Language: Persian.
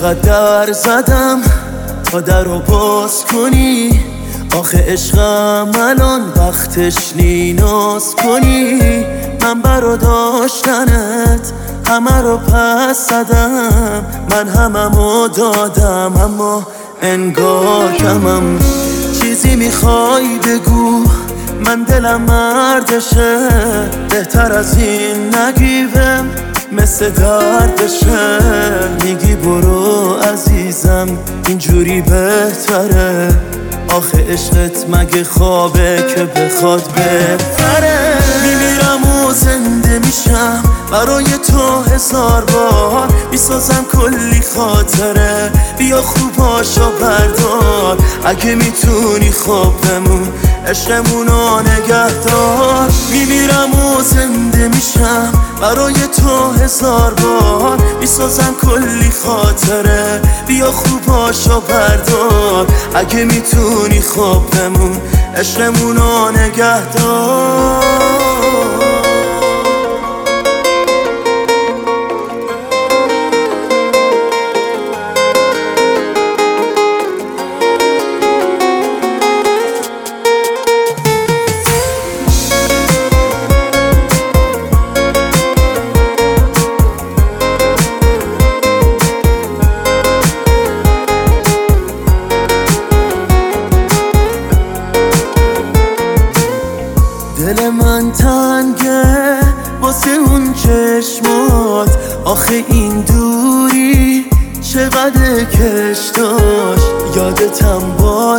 چقدر در زدم تا در رو باز کنی، آخه عشقم الان وقتش نیناز کنی. من برا داشتنت همه رو پس زدم، من هممو دادم اما انگار کمم. چیزی میخوای بگو، من دلم مردشه، بهتر از این نگیوم مثل دردشه. میگی برو عزیزم اینجوری بهتره، آخه عشقت مگه خوابه که بخواد بپره. میمیرم و زنده میشم برای تو 1000 بار، میسازم کلی خاطره، بیا خوب پاشو بردار. اگه میتونی خواب بمون عشقمونو نگه دار. میمیرم و زنده میشم برای تو 1000 بار، میسازم کلی خاطره، بیا خوب پاشو بردار. اگه میتونی خواب بمون عشقمونو نگه دار. دل من تنگه واسه اون چشمات، آخه این دوری چقدر کش داشت. یادتم